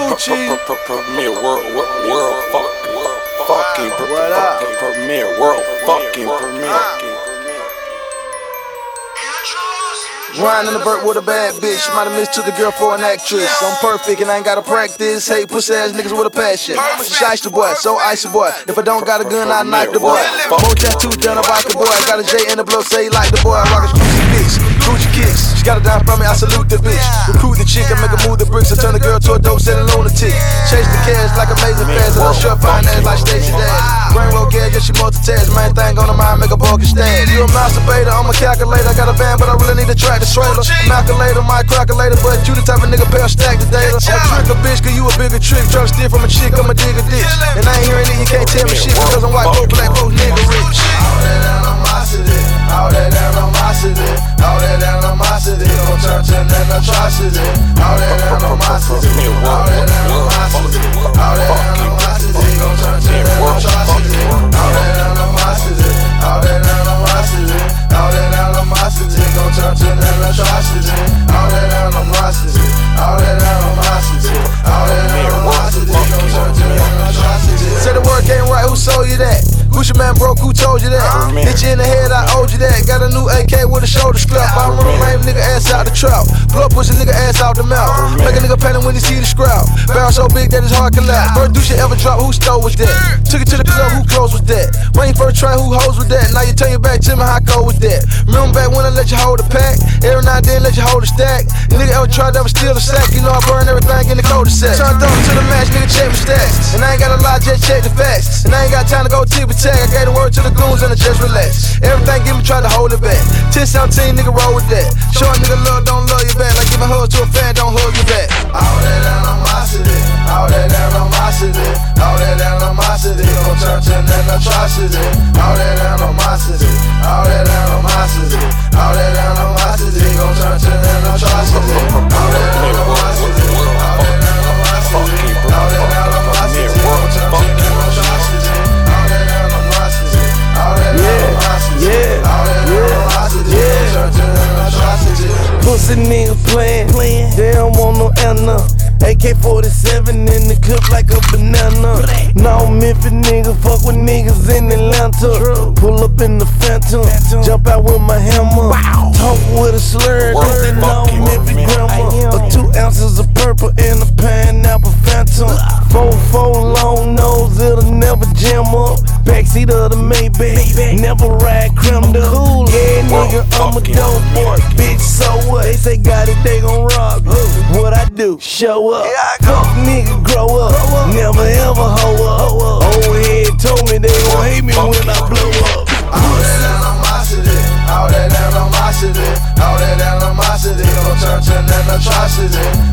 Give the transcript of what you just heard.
Gucci. Premier world fucking premier world fucking premier. Riding in the vert with a bad bitch. Might have mistook the girl for an actress. I'm perfect and I ain't gotta practice. Hate pussy ass niggas with a passion. Shiesty boy, so icy boy. If I don't got a gun, I knife the boy. More tattoos than a vodka boy. Got a J in the blow, say like the boy. I rock a Gucci bitch, Gucci kicks. She got a dime from me, I salute the bitch. Recruit the chick, I make her move the bricks. I turn the girl to a dope selling lunatic. Chase the cash like amazing fast. And I short fine ass like Stacey Dash. Brain roll gas, yeah, she multitask. Main thing on the mind, make a bulky stash. You a masturbator, I'm a calculator. I got a van, but I really need a track. Trailer. Calculator, my calculator, but you the type of nigga pay a stack the data. I'm a trick a bitch, cause you a bigger trick. Try to steal from a chick, I'm a digger ditch. And I ain't hearing it, you can't tell me shit, because I'm white, both black, both nigga rich. All that animosity, all that animosity, all that animosity gon' turn to an atrocity. All that animosity, all that animosity, all that animosity gon' turn to an atrocity. All that animosity, all that animosity, all that animosity gon' turn to an atrocity. All that animosity, all that animosity, all that animosity gon' turn to an atrocity. Say the work ain't right, who sold you that? Gucci man broke, who told you that? Hit you in the head, I owed you that. Got a new AK with a shoulder strap. I run a lame nigga ass out the trap. Blood push a nigga ass out the mouth. Make a nigga panic when he see the scrap. Barrel so big that his heart collapse. First douche ever drop, who stole was that? Took it to the club, who close was that? When you first try, who hoes was that? Now you turn your back to me, how cold was that? Remember back when I let you hold a pack? Every now and then let you hold a stack. Nigga ever tried to ever steal a sack? You know I burn everything in the cul-de-sac. Turned on to the match, nigga check my stats. And I ain't gotta lie, just check the facts. And I ain't got time to go tip-a-tag. I gave the word to the goons and I just relax. Everything give me, try to hold it back. 10-17, nigga roll with that. Show a nigga love, don't love you back. Like giving hugs to a fan, don't hug you back. All that animosity, all that animosity, all that animosity gon' turn to an atrocity. All that animosity, all that animosity, all that animosity gon' turn to an atrocity. All that animosity, all that animosity, all that animosity gon' turn to an atrocity. All that animosity, all that animosity, all that animosity gon' turn to an atrocity. Pussy niggas playing, they don't want no Anna. AK-47 in the cup like a banana. Now Memphis niggas fuck with niggas in Atlanta. Pull up in the Phantom, jump out with my hammer. Talk with a slur, they know Memphis grandma. 2 ounces of purple in a pineapple Phantom. 4 long nose, it'll never jam up. Backseat of the Maybach, never ride criminal. Yeah, nigga, I'm a dope boy, bitch, so what? They say got it, they gon' rob you. What I do? Show up. Fuck nigga, grow up. Never ever hoe up. Old head told me they gon' hate me when I blow up. All that animosity, all that animosity, all that animosity gon' turn to an atrocity.